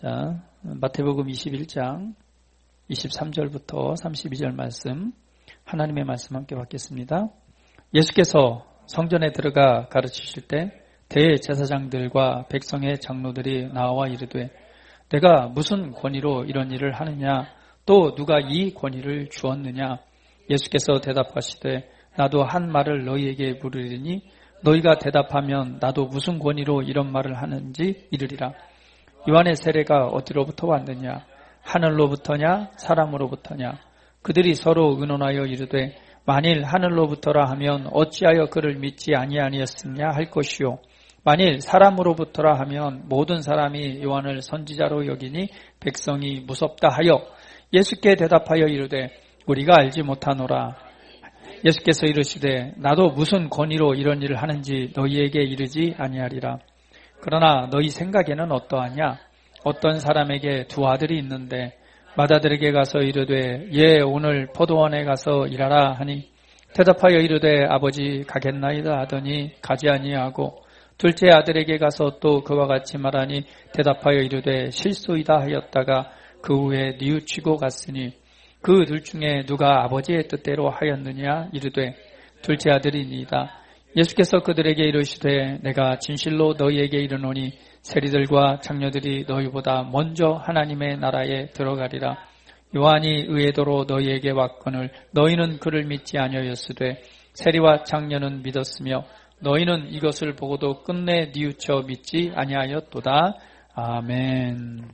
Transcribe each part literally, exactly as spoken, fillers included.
자, 마태복음 이십일 장 이십삼 절부터 삼십이 절 말씀, 하나님의 말씀 함께 받겠습니다. 예수께서 성전에 들어가 가르치실 때 대제사장들과 백성의 장로들이 나와 이르되 내가 무슨 권위로 이런 일을 하느냐, 또 누가 이 권위를 주었느냐. 예수께서 대답하시되 나도 한 말을 너희에게 물으리니 너희가 대답하면 나도 무슨 권위로 이런 말을 하는지 이르리라. 요한의 세례가 어디로부터 왔느냐, 하늘로부터냐 사람으로부터냐. 그들이 서로 의논하여 이르되 만일 하늘로부터라 하면 어찌하여 그를 믿지 아니하니였느냐 할 것이요, 만일 사람으로부터라 하면 모든 사람이 요한을 선지자로 여기니 백성이 무섭다 하여 예수께 대답하여 이르되 우리가 알지 못하노라. 예수께서 이르시되 나도 무슨 권위로 이런 일을 하는지 너희에게 이르지 아니하리라. 그러나 너희 생각에는 어떠하냐? 어떤 사람에게 두 아들이 있는데 맏아들에게 가서 이르되 예 오늘 포도원에 가서 일하라 하니 대답하여 이르되 아버지 가겠나이다 하더니 가지 아니하고, 둘째 아들에게 가서 또 그와 같이 말하니 대답하여 이르되 실소이다 하였다가 그 후에 뉘우치고 갔으니 그 둘 중에 누가 아버지의 뜻대로 하였느냐 이르되 둘째 아들이니이다. 예수께서 그들에게 이르시되 내가 진실로 너희에게 이르노니 세리들과 장녀들이 너희보다 먼저 하나님의 나라에 들어가리라. 요한이 의도로 너희에게 왔거늘 너희는 그를 믿지 아니하였으되 세리와 장녀는 믿었으며 너희는 이것을 보고도 끝내 뉘우쳐 믿지 아니하였도다. 아멘.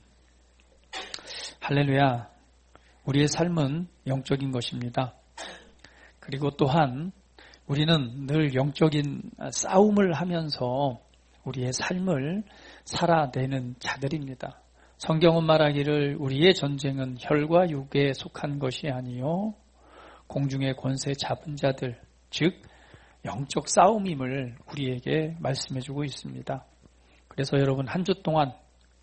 할렐루야. 우리의 삶은 영적인 것입니다. 그리고 또한 우리는 늘 영적인 싸움을 하면서 우리의 삶을 살아내는 자들입니다. 성경은 말하기를 우리의 전쟁은 혈과 육에 속한 것이 아니요 공중의 권세 잡은 자들, 즉 영적 싸움임을 우리에게 말씀해주고 있습니다. 그래서 여러분 한 주 동안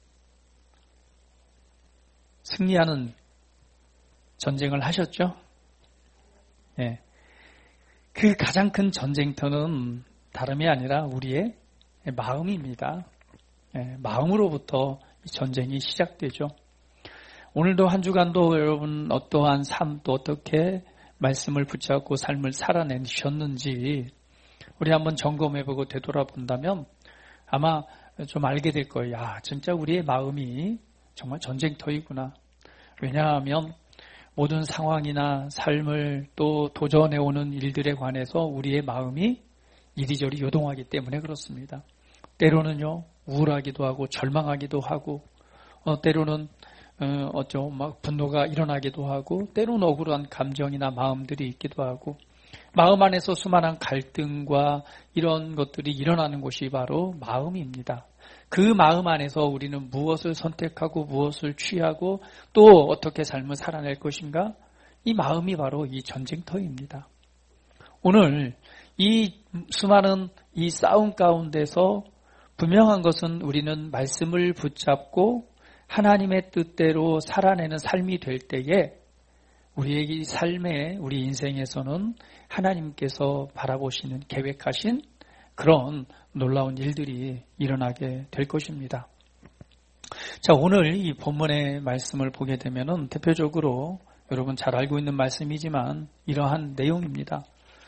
승리하는 전쟁을 하셨죠? 예. 그 가장 큰 전쟁터는 다름이 아니라 우리의 마음입니다. 예, 마음으로부터 이 전쟁이 시작되죠. 오늘도 한 주간도 여러분 어떠한 삶, 또 어떻게 말씀을 붙잡고 삶을 살아내셨는지 우리 한번 점검해보고 되돌아본다면 아마 좀 알게 될 거예요. 야, 진짜 우리의 마음이 정말 전쟁터이구나. 왜냐하면 모든 상황이나 삶을 또 도전해오는 일들에 관해서 우리의 마음이 이리저리 요동하기 때문에 그렇습니다. 때로는요 우울하기도 하고 절망하기도 하고 어, 때로는 어, 어쩌 막 분노가 일어나기도 하고 때로는 억울한 감정이나 마음들이 있기도 하고 마음 안에서 수많은 갈등과 이런 것들이 일어나는 곳이 바로 마음입니다. 그 마음 안에서 우리는 무엇을 선택하고 무엇을 취하고 또 어떻게 삶을 살아낼 것인가? 이 마음이 바로 이 전쟁터입니다. 오늘 이 수많은 이 싸움 가운데서 분명한 것은 우리는 말씀을 붙잡고 하나님의 뜻대로 살아내는 삶이 될 때에 우리의 삶에, 우리 인생에서는 하나님께서 바라보시는 계획하신 그런 놀라운 일들이 일어나게 될 것입니다. 자, 오늘 이 본문의 말씀을 보게 되면은 대표적으로 여러분 잘 알고 있는 말씀이지만 이러한 내용입니다.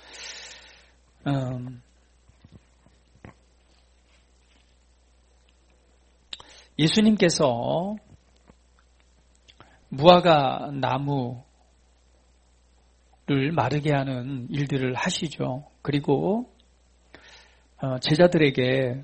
음, 예수님께서 무화과 나무를 마르게 하는 일들을 하시죠. 그리고 제자들에게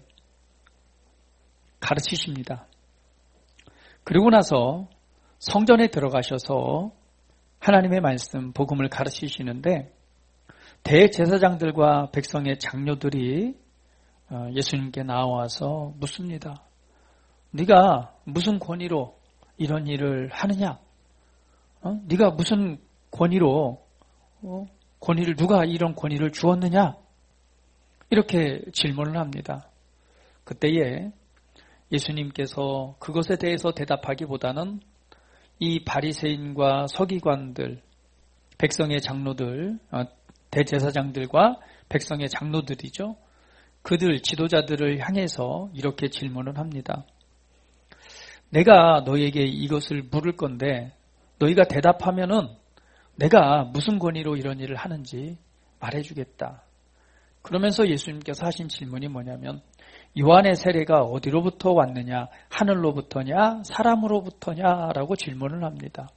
가르치십니다. 그리고 나서 성전에 들어가셔서 하나님의 말씀, 복음을 가르치시는데 대제사장들과 백성의 장로들이 예수님께 나와서 묻습니다. 네가 무슨 권위로 이런 일을 하느냐? 어? 네가 무슨 권위로 어? 권위를 누가 이런 권위를 주었느냐? 이렇게 질문을 합니다. 그때에 예수님께서 그것에 대해서 대답하기보다는 이 바리새인과 서기관들, 백성의 장로들, 대제사장들과 백성의 장로들이죠. 그들 지도자들을 향해서 이렇게 질문을 합니다. 내가 너희에게 이것을 물을 건데 너희가 대답하면은 내가 무슨 권위로 이런 일을 하는지 말해주겠다. 그러면서 예수님께서 하신 질문이 뭐냐면 요한의 세례가 어디로부터 왔느냐? 하늘로부터냐? 사람으로부터냐? 라고 질문을 합니다.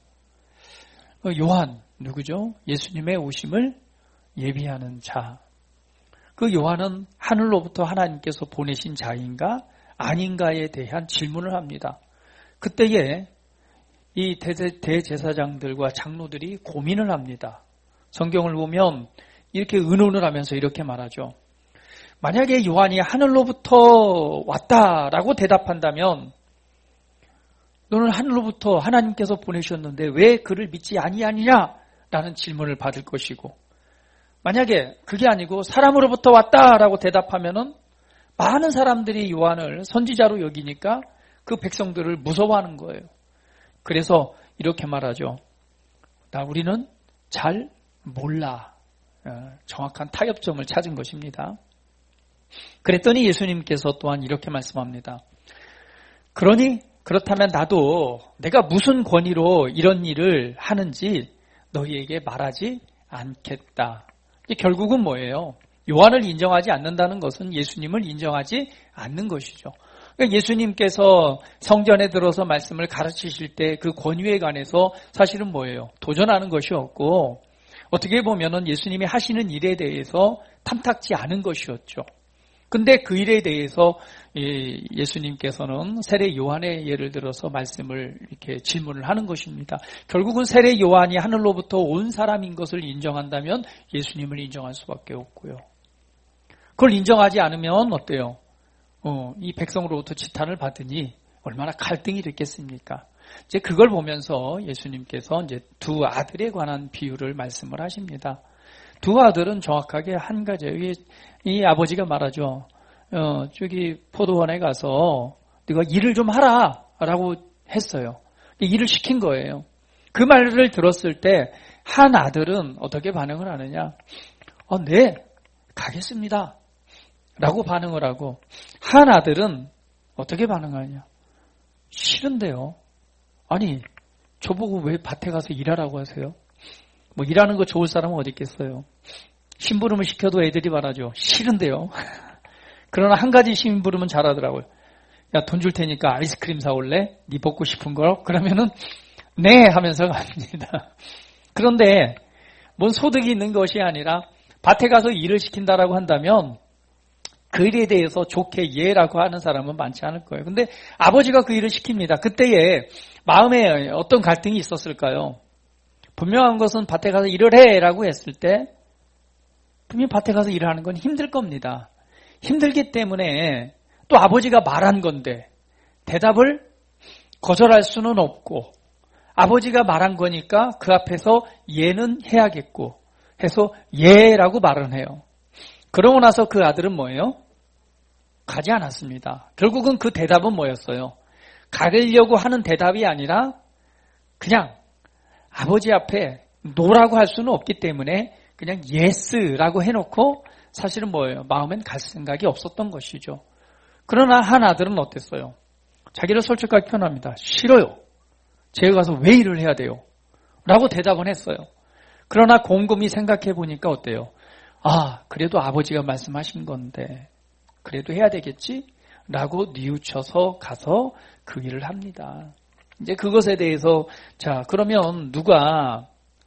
요한 누구죠? 예수님의 오심을 예비하는 자. 그 요한은 하늘로부터 하나님께서 보내신 자인가 아닌가에 대한 질문을 합니다. 그때에 이 대제사장들과 장로들이 고민을 합니다. 성경을 보면 이렇게 의논을 하면서 이렇게 말하죠. 만약에 요한이 하늘로부터 왔다라고 대답한다면 너는 하늘로부터 하나님께서 보내셨는데 왜 그를 믿지 아니하느냐라는 질문을 받을 것이고, 만약에 그게 아니고 사람으로부터 왔다라고 대답하면은 많은 사람들이 요한을 선지자로 여기니까 그 백성들을 무서워하는 거예요. 그래서 이렇게 말하죠. 나 우리는 잘 몰라. 정확한 타협점을 찾은 것입니다. 그랬더니 예수님께서 또한 이렇게 말씀합니다. 그러니 그렇다면 나도 내가 무슨 권위로 이런 일을 하는지 너희에게 말하지 않겠다. 결국은 뭐예요? 요한을 인정하지 않는다는 것은 예수님을 인정하지 않는 것이죠. 그러니까 예수님께서 성전에 들어서 말씀을 가르치실 때 그 권위에 관해서 사실은 뭐예요? 도전하는 것이었고, 어떻게 보면은 예수님이 하시는 일에 대해서 탐탁지 않은 것이었죠. 근데 그 일에 대해서 예수님께서는 세례 요한의 예를 들어서 말씀을 이렇게 질문을 하는 것입니다. 결국은 세례 요한이 하늘로부터 온 사람인 것을 인정한다면 예수님을 인정할 수밖에 없고요. 그걸 인정하지 않으면 어때요? 어, 이 백성으로부터 지탄을 받으니 얼마나 갈등이 있겠습니까? 이제 그걸 보면서 예수님께서 이제 두 아들에 관한 비유를 말씀을 하십니다. 두 아들은 정확하게 한 가지예요. 이, 이 아버지가 말하죠. 어, 저기 포도원에 가서 네가 일을 좀 하라라고 했어요. 일을 시킨 거예요. 그 말을 들었을 때 한 아들은 어떻게 반응을 하느냐? 어, 네, 가겠습니다. 라고 반응을 하고, 한 아들은 어떻게 반응하냐? 싫은데요. 아니, 저보고 왜 밭에 가서 일하라고 하세요? 뭐 일하는 거 좋을 사람은 어디 있겠어요? 심부름을 시켜도 애들이 말하죠. 싫은데요. 그러나 한 가지 심부름은 잘하더라고요. 야, 돈 줄 테니까 아이스크림 사올래? 네 먹고 싶은 거? 그러면은 네 하면서 갑니다. 그런데 뭔 소득이 있는 것이 아니라 밭에 가서 일을 시킨다라고 한다면 그 일에 대해서 좋게 예라고 하는 사람은 많지 않을 거예요. 근데 아버지가 그 일을 시킵니다. 그때에 마음에 어떤 갈등이 있었을까요? 분명한 것은 밭에 가서 일을 해라고 했을 때 분명히 밭에 가서 일을 하는 건 힘들 겁니다. 힘들기 때문에 또 아버지가 말한 건데 대답을 거절할 수는 없고, 아버지가 말한 거니까 그 앞에서 예는 해야겠고 해서 예라고 말을 해요. 그러고 나서 그 아들은 뭐예요? 가지 않았습니다. 결국은 그 대답은 뭐였어요? 가려고 하는 대답이 아니라 그냥 아버지 앞에 노라고 할 수는 없기 때문에 그냥 예스라고 해놓고 사실은 뭐예요? 마음엔 갈 생각이 없었던 것이죠. 그러나 한 아들은 어땠어요? 자기를 솔직하게 표현합니다. 싫어요. 제가 가서 왜 일을 해야 돼요? 라고 대답은 했어요. 그러나 곰곰이 생각해 보니까 어때요? 아, 그래도 아버지가 말씀하신 건데 그래도 해야 되겠지? 라고 뉘우쳐서 가서 그 일을 합니다. 이제 그것에 대해서 자, 그러면 누가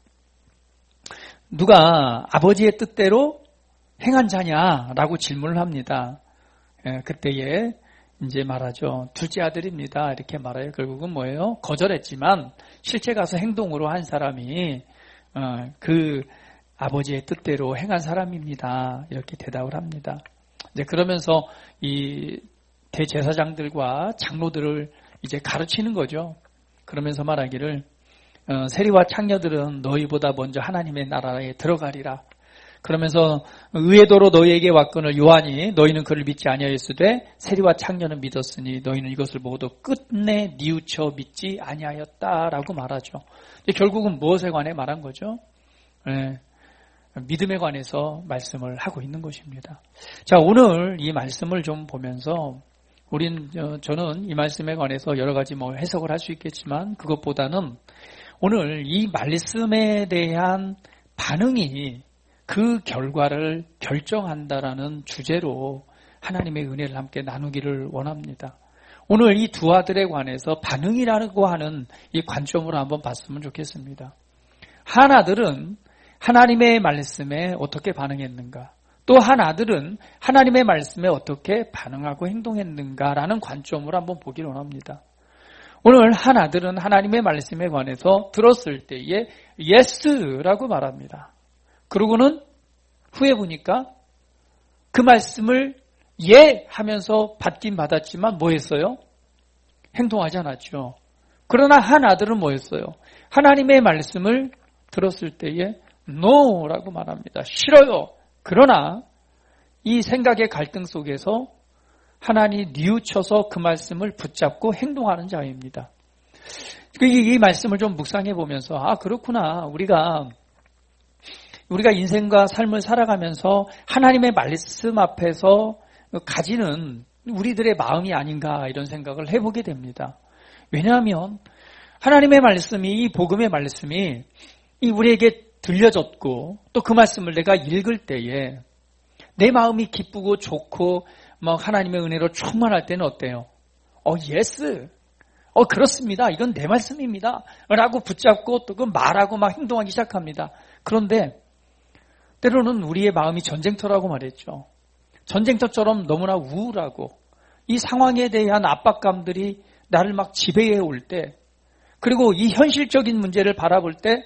누가 아버지의 뜻대로 행한 자냐라고 질문을 합니다. 예, 그때에 이제 말하죠. 둘째 아들입니다. 이렇게 말해요. 결국은 뭐예요? 거절했지만 실제 가서 행동으로 한 사람이 어, 그 아버지의 뜻대로 행한 사람입니다. 이렇게 대답을 합니다. 이제 그러면서 이 대제사장들과 장로들을 이제 가르치는 거죠. 그러면서 말하기를 어, 세리와 창녀들은 너희보다 먼저 하나님의 나라에 들어가리라. 그러면서 의외도로 너희에게 왔거늘 요한이 너희는 그를 믿지 아니하였으되 세리와 창녀는 믿었으니 너희는 이것을 모두 끝내 뉘우쳐 믿지 아니하였다라고 말하죠. 결국은 무엇에 관해 말한 거죠? 네. 믿음에 관해서 말씀을 하고 있는 것입니다. 자, 오늘 이 말씀을 좀 보면서 우린 저는 이 말씀에 관해서 여러 가지 뭐 해석을 할 수 있겠지만 그것보다는 오늘 이 말씀에 대한 반응이 그 결과를 결정한다라는 주제로 하나님의 은혜를 함께 나누기를 원합니다. 오늘 이 두 아들에 관해서 반응이라고 하는 이 관점으로 한번 봤으면 좋겠습니다. 한 아들은 하나님의 말씀에 어떻게 반응했는가? 또 한 아들은 하나님의 말씀에 어떻게 반응하고 행동했는가라는 관점으로 한번 보기를 원합니다. 오늘 한 아들은 하나님의 말씀에 관해서 들었을 때에 예스라고 말합니다. 그러고는 후에 보니까 그 말씀을 예 하면서 받긴 받았지만 뭐 했어요? 행동하지 않았죠. 그러나 한 아들은 뭐 했어요? 하나님의 말씀을 들었을 때에 no라고 말합니다. 싫어요. 그러나 이 생각의 갈등 속에서 하나님이 뉘우쳐서 그 말씀을 붙잡고 행동하는 자입니다. 이 말씀을 좀 묵상해 보면서 아 그렇구나. 우리가 우리가 인생과 삶을 살아가면서 하나님의 말씀 앞에서 가지는 우리들의 마음이 아닌가 이런 생각을 해보게 됩니다. 왜냐하면 하나님의 말씀이 이 복음의 말씀이 이 우리에게 들려졌고 또 그 말씀을 내가 읽을 때에 내 마음이 기쁘고 좋고 막 하나님의 은혜로 충만할 때는 어때요? 어 예스. 어 그렇습니다. 이건 내 말씀입니다. 라고 붙잡고 또 그 말하고 막 행동하기 시작합니다. 그런데 때로는 우리의 마음이 전쟁터라고 말했죠. 전쟁터처럼 너무나 우울하고 이 상황에 대한 압박감들이 나를 막 지배해 올 때 그리고 이 현실적인 문제를 바라볼 때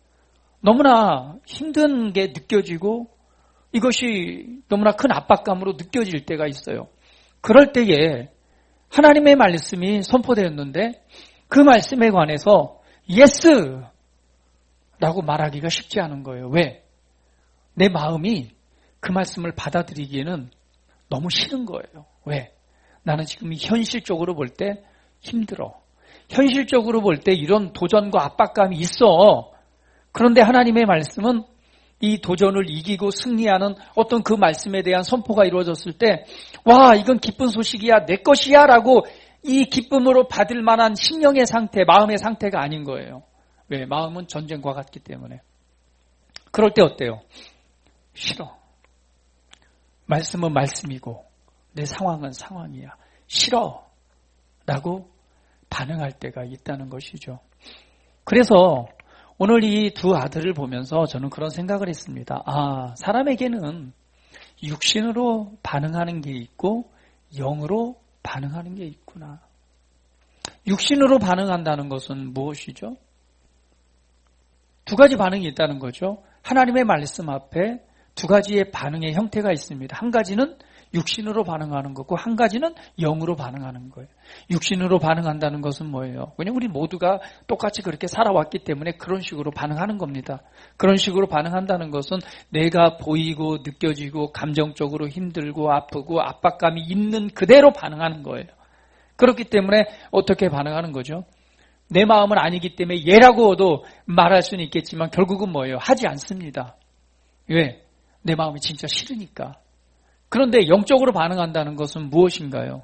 너무나 힘든 게 느껴지고 이것이 너무나 큰 압박감으로 느껴질 때가 있어요. 그럴 때에 하나님의 말씀이 선포되었는데 그 말씀에 관해서 예스! 라고 말하기가 쉽지 않은 거예요. 왜? 내 마음이 그 말씀을 받아들이기에는 너무 싫은 거예요. 왜? 나는 지금 현실적으로 볼 때 힘들어. 현실적으로 볼 때 이런 도전과 압박감이 있어. 그런데 하나님의 말씀은 이 도전을 이기고 승리하는 어떤 그 말씀에 대한 선포가 이루어졌을 때 와 이건 기쁜 소식이야 내 것이야 라고 이 기쁨으로 받을 만한 심령의 상태, 마음의 상태가 아닌 거예요. 왜? 마음은 전쟁과 같기 때문에. 그럴 때 어때요? 싫어. 말씀은 말씀이고 내 상황은 상황이야. 싫어. 라고 반응할 때가 있다는 것이죠. 그래서 오늘 이 두 아들을 보면서 저는 그런 생각을 했습니다. 아, 사람에게는 육신으로 반응하는 게 있고 영으로 반응하는 게 있구나. 육신으로 반응한다는 것은 무엇이죠? 두 가지 반응이 있다는 거죠. 하나님의 말씀 앞에 두 가지의 반응의 형태가 있습니다. 한 가지는 육신으로 반응하는 거고 한 가지는 영으로 반응하는 거예요. 육신으로 반응한다는 것은 뭐예요? 왜냐하면 우리 모두가 똑같이 그렇게 살아왔기 때문에 그런 식으로 반응하는 겁니다. 그런 식으로 반응한다는 것은 내가 보이고 느껴지고 감정적으로 힘들고 아프고 압박감이 있는 그대로 반응하는 거예요. 그렇기 때문에 어떻게 반응하는 거죠? 내 마음은 아니기 때문에 예라고도 말할 수는 있겠지만 결국은 뭐예요? 하지 않습니다. 왜? 내 마음이 진짜 싫으니까. 그런데 영적으로 반응한다는 것은 무엇인가요?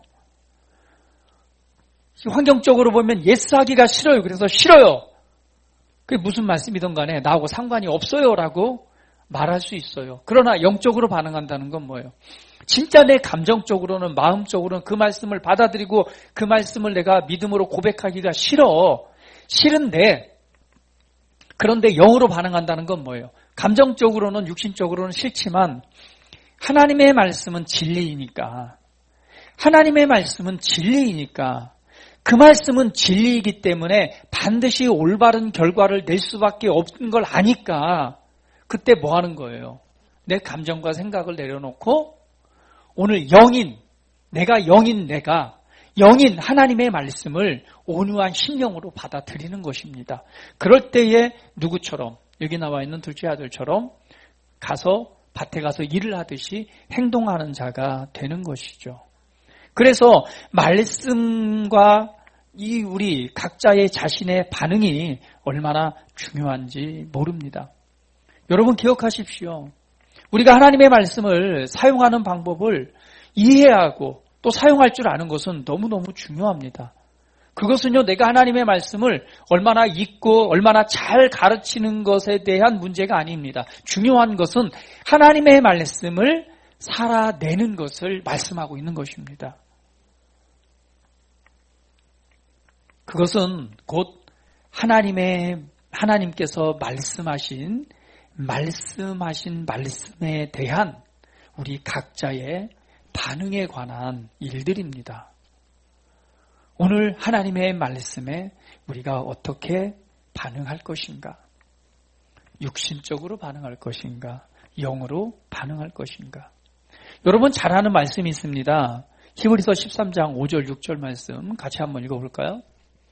환경적으로 보면 예스 하기가 싫어요. 그래서 싫어요. 그게 무슨 말씀이든 간에 나하고 상관이 없어요 라고 말할 수 있어요. 그러나 영적으로 반응한다는 건 뭐예요? 진짜 내 감정적으로는 마음적으로는 그 말씀을 받아들이고 그 말씀을 내가 믿음으로 고백하기가 싫어. 싫은데 그런데 영으로 반응한다는 건 뭐예요? 감정적으로는 육신적으로는 싫지만 하나님의 말씀은 진리이니까 하나님의 말씀은 진리이니까 그 말씀은 진리이기 때문에 반드시 올바른 결과를 낼 수밖에 없는 걸 아니까 그때 뭐 하는 거예요? 내 감정과 생각을 내려놓고 오늘 영인, 내가 영인 내가 영인 하나님의 말씀을 온유한 심령으로 받아들이는 것입니다. 그럴 때에 누구처럼 여기 나와 있는 둘째 아들처럼 가서 밭에 가서 일을 하듯이 행동하는 자가 되는 것이죠. 그래서 말씀과 이 우리 각자의 자신의 반응이 얼마나 중요한지 모릅니다. 여러분 기억하십시오. 우리가 하나님의 말씀을 사용하는 방법을 이해하고 또 사용할 줄 아는 것은 너무너무 중요합니다. 그것은요, 내가 하나님의 말씀을 얼마나 읽고 얼마나 잘 가르치는 것에 대한 문제가 아닙니다. 중요한 것은 하나님의 말씀을 살아내는 것을 말씀하고 있는 것입니다. 그것은 곧 하나님의, 하나님께서 말씀하신, 말씀하신 말씀에 대한 우리 각자의 반응에 관한 일들입니다. 오늘 하나님의 말씀에 우리가 어떻게 반응할 것인가? 육신적으로 반응할 것인가? 영으로 반응할 것인가? 여러분 잘 아는 말씀이 있습니다. 히브리서 십삼 장 오 절 육 절 말씀 같이 한번 읽어볼까요?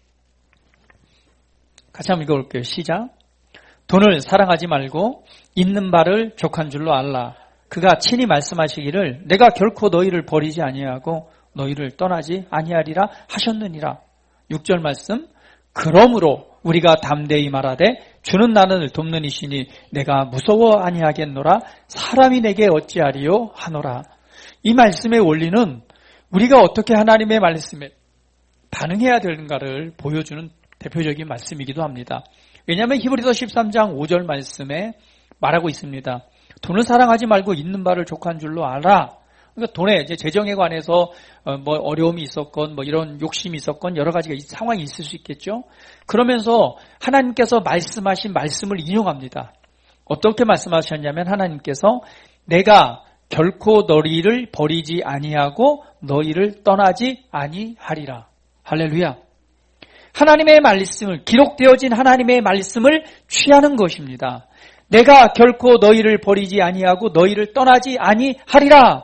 같이 한번 읽어볼게요. 시작. 돈을 사랑하지 말고 있는 바를 족한 줄로 알라. 그가 친히 말씀하시기를 내가 결코 너희를 버리지 아니하고 너희를 떠나지 아니하리라 하셨느니라. 육 절 말씀. 그러므로 우리가 담대히 말하되 주는 나를 돕는 이시니 내가 무서워 아니하겠노라. 사람이 내게 어찌하리요 하노라. 이 말씀의 원리는 우리가 어떻게 하나님의 말씀에 반응해야 되는가를 보여주는 대표적인 말씀이기도 합니다. 왜냐하면 히브리서 십삼 장 오 절 말씀에 말하고 있습니다. 돈을 사랑하지 말고 있는 바를 족한 줄로 알아. 그러니까 돈에 이제 재정에 관해서 뭐 어려움이 있었건 뭐 이런 욕심이 있었건 여러 가지가 상황이 있을 수 있겠죠. 그러면서 하나님께서 말씀하신 말씀을 인용합니다. 어떻게 말씀하셨냐면 하나님께서 내가 결코 너희를 버리지 아니하고 너희를 떠나지 아니하리라. 할렐루야. 하나님의 말씀을, 기록되어진 하나님의 말씀을 취하는 것입니다. 내가 결코 너희를 버리지 아니하고 너희를 떠나지 아니하리라.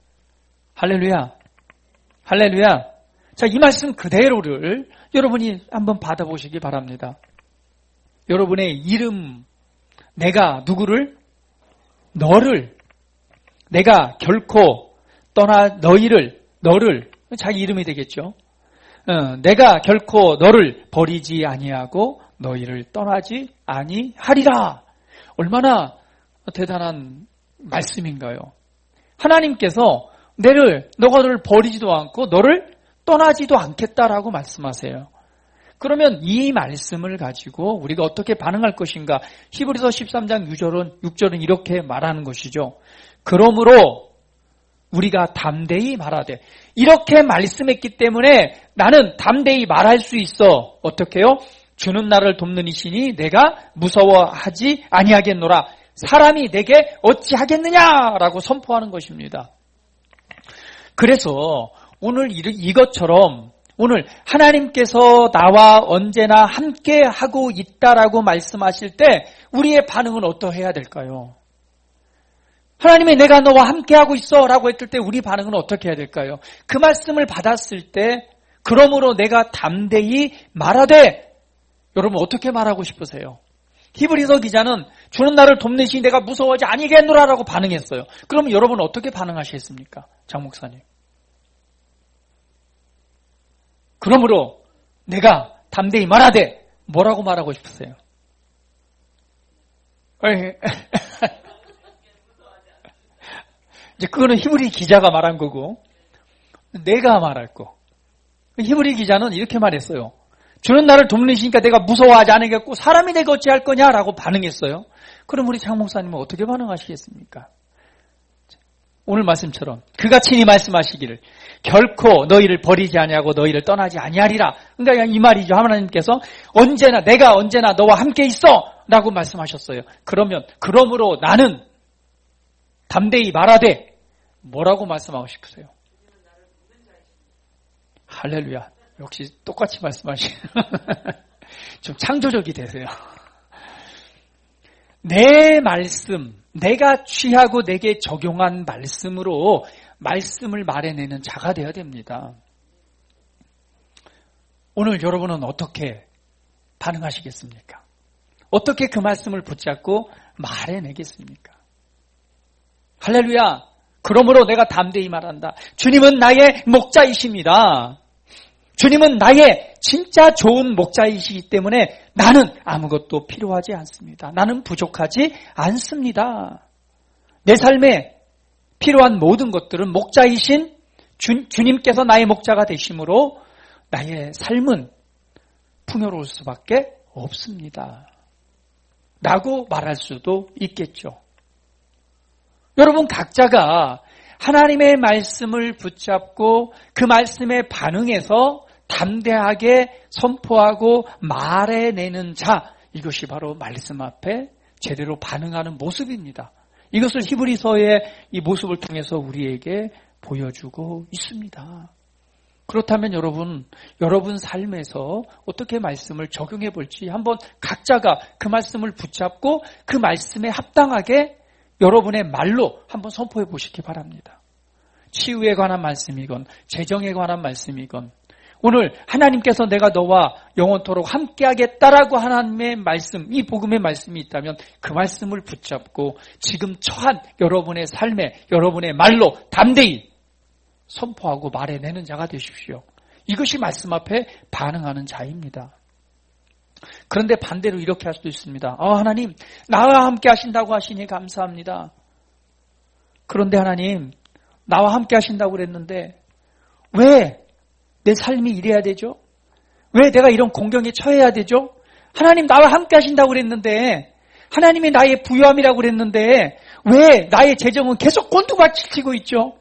할렐루야. 할렐루야. 자, 이 말씀 그대로를 여러분이 한번 받아보시기 바랍니다. 여러분의 이름, 내가 누구를? 너를. 내가 결코 떠나 너희를, 너를, 자기 이름이 되겠죠. 어, 내가 결코 너를 버리지 아니하고 너희를 떠나지 아니하리라. 얼마나 대단한 말씀인가요? 하나님께서 너를, 너를 버리지도 않고 너를 떠나지도 않겠다라고 말씀하세요. 그러면 이 말씀을 가지고 우리가 어떻게 반응할 것인가? 히브리서 십삼 장 육 절은, 육 절은 이렇게 말하는 것이죠. 그러므로 우리가 담대히 말하되, 이렇게 말씀했기 때문에 나는 담대히 말할 수 있어. 어떻게요? 주는 나를 돕는 이시니 내가 무서워하지 아니하겠노라. 사람이 내게 어찌하겠느냐라고 선포하는 것입니다. 그래서 오늘 이것처럼 오늘 하나님께서 나와 언제나 함께 하고 있다라고 말씀하실 때 우리의 반응은 어떠해야 될까요? 하나님이 내가 너와 함께 하고 있어 라고 했을 때 우리 반응은 어떻게 해야 될까요? 그 말씀을 받았을 때 그러므로 내가 담대히 말하되, 여러분 어떻게 말하고 싶으세요? 히브리서 기자는 주는 나를 돕는 시 내가 무서워하지 아니겠노라라고 반응했어요. 그러면 여러분은 어떻게 반응하시겠습니까? 장 목사님. 그러므로 내가 담대히 말하되 뭐라고 말하고 싶으세요? 이제 그거는 히브리 기자가 말한 거고 내가 말할 거. 히브리 기자는 이렇게 말했어요. 주는 나를 돕는시니까 내가 무서워하지 않겠고 사람이 내가 어찌할 거냐라고 반응했어요. 그럼 우리 장 목사님은 어떻게 반응하시겠습니까? 오늘 말씀처럼 그가 친히 말씀하시기를 결코 너희를 버리지 아니하고 너희를 떠나지 아니하리라. 그러니까 이 말이죠. 하나님께서 언제나 내가 언제나 너와 함께 있어 라고 말씀하셨어요. 그러면 그러므로 나는 담대히 말하되 뭐라고 말씀하고 싶으세요? 할렐루야. 역시 똑같이 말씀하시네요. 좀 창조적이 되세요. 내 말씀, 내가 취하고 내게 적용한 말씀으로 말씀을 말해내는 자가 되어야 됩니다. 오늘 여러분은 어떻게 반응하시겠습니까? 어떻게 그 말씀을 붙잡고 말해내겠습니까? 할렐루야. 그러므로 내가 담대히 말한다. 주님은 나의 목자이십니다. 주님은 나의 진짜 좋은 목자이시기 때문에 나는 아무것도 필요하지 않습니다. 나는 부족하지 않습니다. 내 삶에 필요한 모든 것들은 목자이신 주, 주님께서 나의 목자가 되심으로 나의 삶은 풍요로울 수밖에 없습니다. 라고 말할 수도 있겠죠. 여러분 각자가 하나님의 말씀을 붙잡고 그 말씀에 반응해서 담대하게 선포하고 말해내는 자, 이것이 바로 말씀 앞에 제대로 반응하는 모습입니다. 이것을 히브리서의 이 모습을 통해서 우리에게 보여주고 있습니다. 그렇다면 여러분, 여러분 삶에서 어떻게 말씀을 적용해 볼지 한번 각자가 그 말씀을 붙잡고 그 말씀에 합당하게 여러분의 말로 한번 선포해 보시기 바랍니다. 치유에 관한 말씀이건 재정에 관한 말씀이건 오늘 하나님께서 내가 너와 영원토록 함께하겠다라고 하나님의 말씀, 이 복음의 말씀이 있다면 그 말씀을 붙잡고 지금 처한 여러분의 삶에 여러분의 말로 담대히 선포하고 말해내는 자가 되십시오. 이것이 말씀 앞에 반응하는 자입니다. 그런데 반대로 이렇게 할 수도 있습니다. 아, 하나님, 나와 함께 하신다고 하시니 감사합니다. 그런데 하나님, 나와 함께 하신다고 그랬는데 왜 내 삶이 이래야 되죠? 왜 내가 이런 공경에 처해야 되죠? 하나님, 나와 함께 하신다고 그랬는데 하나님이 나의 부유함이라고 그랬는데 왜 나의 재정은 계속 곤두박질치고 있죠?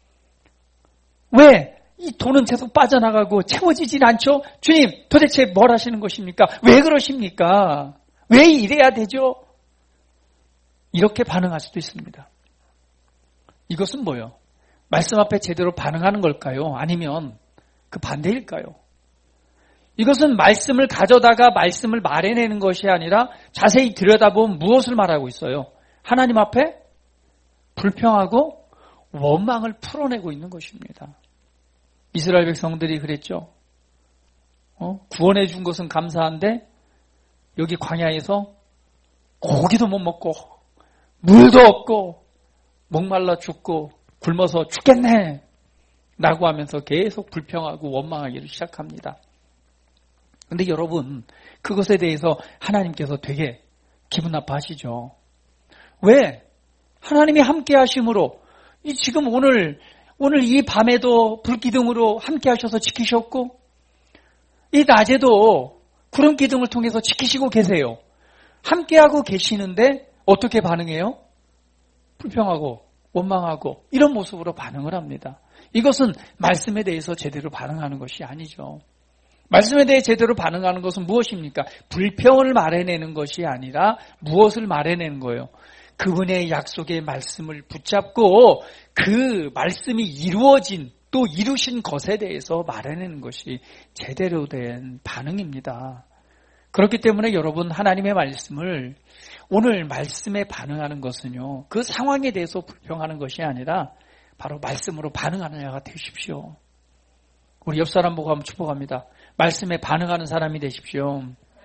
왜 이 돈은 계속 빠져나가고 채워지진 않죠? 주님, 도대체 뭘 하시는 것입니까? 왜 그러십니까? 왜 이래야 되죠? 이렇게 반응할 수도 있습니다. 이것은 뭐예요? 말씀 앞에 제대로 반응하는 걸까요? 아니면 그 반대일까요? 이것은 말씀을 가져다가 말씀을 말해내는 것이 아니라 자세히 들여다보면 무엇을 말하고 있어요? 하나님 앞에 불평하고 원망을 풀어내고 있는 것입니다. 이스라엘 백성들이 그랬죠. 어? 구원해 준 것은 감사한데 여기 광야에서 고기도 못 먹고 물도 없고 목말라 죽고 굶어서 죽겠네 라고 하면서 계속 불평하고 원망하기를 시작합니다. 그런데 여러분, 그것에 대해서 하나님께서 되게 기분 나빠하시죠. 왜? 하나님이 함께 하심으로 이 지금 오늘 오늘 이 밤에도 불기둥으로 함께 하셔서 지키셨고 이 낮에도 구름 기둥을 통해서 지키시고 계세요. 함께하고 계시는데 어떻게 반응해요? 불평하고 원망하고 이런 모습으로 반응을 합니다. 이것은 말씀에 대해서 제대로 반응하는 것이 아니죠. 말씀에 대해 제대로 반응하는 것은 무엇입니까? 불평을 말해내는 것이 아니라 무엇을 말해내는 거예요? 그분의 약속의 말씀을 붙잡고 그 말씀이 이루어진 또 이루신 것에 대해서 말해내는 것이 제대로 된 반응입니다. 그렇기 때문에 여러분, 하나님의 말씀을 오늘 말씀에 반응하는 것은요, 그 상황에 대해서 불평하는 것이 아니라 바로 말씀으로 반응하는 자가 되십시오. 우리 옆 사람 보고 한번 축복합니다. 말씀에 반응하는 사람이 되십시오.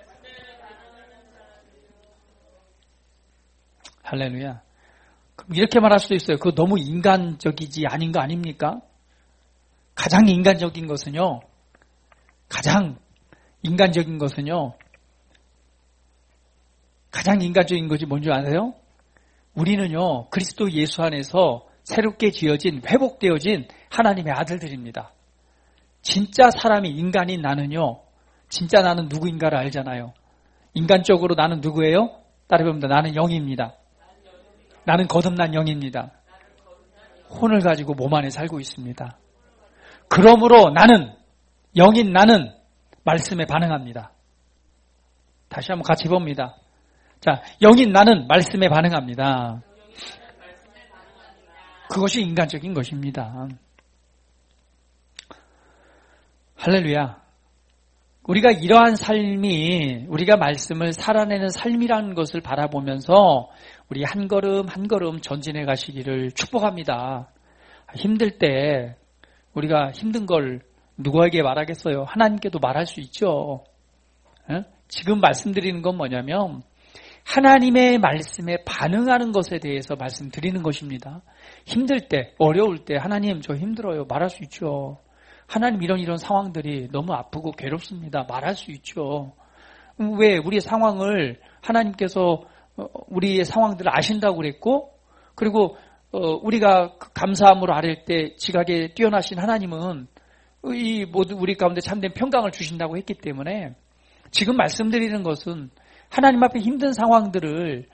할렐루야. 그럼 이렇게 말할 수도 있어요. 그거 너무 인간적이지 아닌 거 아닙니까? 가장 인간적인 것은요. 가장 인간적인 것은요. 가장 인간적인 것이 뭔지 아세요? 우리는요. 그리스도 예수 안에서 새롭게 지어진, 회복되어진 하나님의 아들들입니다. 진짜 사람이 인간인 나는요. 진짜 나는 누구인가를 알잖아요. 인간적으로 나는 누구예요? 따라해봅니다. 나는 영입니다. 나는 거듭난 영입니다. 혼을 가지고 몸 안에 살고 있습니다. 그러므로 나는, 영인 나는 말씀에 반응합니다. 다시 한번 같이 봅니다. 자, 영인 나는 말씀에 반응합니다. 그것이 인간적인 것입니다. 할렐루야. 우리가 이러한 삶이, 우리가 말씀을 살아내는 삶이라는 것을 바라보면서 우리 한 걸음 한 걸음 전진해 가시기를 축복합니다. 힘들 때 우리가 힘든 걸 누구에게 말하겠어요? 하나님께도 말할 수 있죠. 지금 말씀드리는 건 뭐냐면 하나님의 말씀에 반응하는 것에 대해서 말씀드리는 것입니다. 힘들 때, 어려울 때 하나님 저 힘들어요. 말할 수 있죠. 하나님 이런 이런 상황들이 너무 아프고 괴롭습니다. 말할 수 있죠. 왜? 우리의 상황을 하나님께서 우리의 상황들을 아신다고 그랬고, 그리고 어, 우리가 감사함으로 아랠 때 지각에 뛰어나신 하나님은 이 모두 우리 가운데 참된 평강을 주신다고 했기 때문에 지금 말씀드리는 것은 하나님 앞에 힘든 상황들을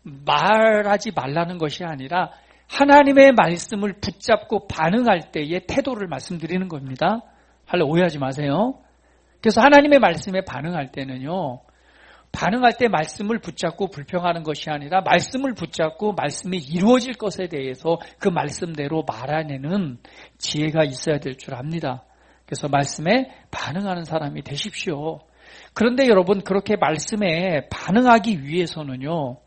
말하지 말라는 것이 아니라 하나님의 말씀을 붙잡고 반응할 때의 태도를 말씀드리는 겁니다. 할래 오해하지 마세요. 그래서 하나님의 말씀에 반응할 때는요. 반응할 때 말씀을 붙잡고 불평하는 것이 아니라 말씀을 붙잡고 말씀이 이루어질 것에 대해서 그 말씀대로 말하는 지혜가 있어야 될 줄 압니다. 그래서 말씀에 반응하는 사람이 되십시오. 그런데 여러분 그렇게 말씀에 반응하기 위해서는요.